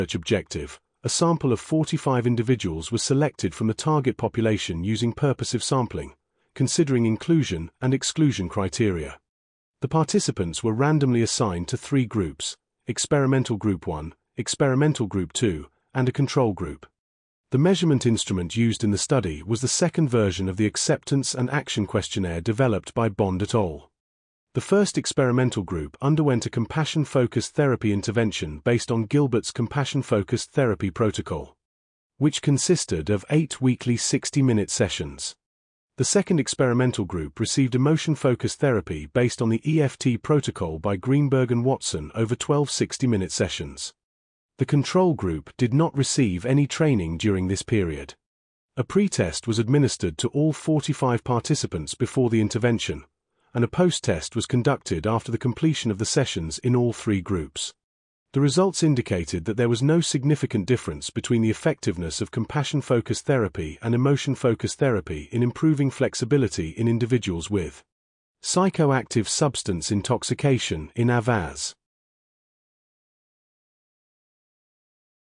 objective, a sample of 45 individuals was selected from the target population using purposive sampling, considering inclusion and exclusion criteria. The participants were randomly assigned to 3 groups: experimental group 1, experimental group 2, and a control group. The measurement instrument used in the study was the second version of the Acceptance and Action Questionnaire developed by Bond et al. The first experimental group underwent a compassion-focused therapy intervention based on Gilbert's compassion-focused therapy protocol, which consisted of 8 weekly 60-minute sessions. The second experimental group received emotion-focused therapy based on the EFT protocol by Greenberg and Watson over 12 60-minute sessions. The control group did not receive any training during this period. A pre-test was administered to all 45 participants before the intervention, and a post-test was conducted after the completion of the sessions in all 3 groups. The results indicated that there was no significant difference between the effectiveness of compassion-focused therapy and emotion-focused therapy in improving flexibility in individuals with psychoactive substance intoxication in AVAS.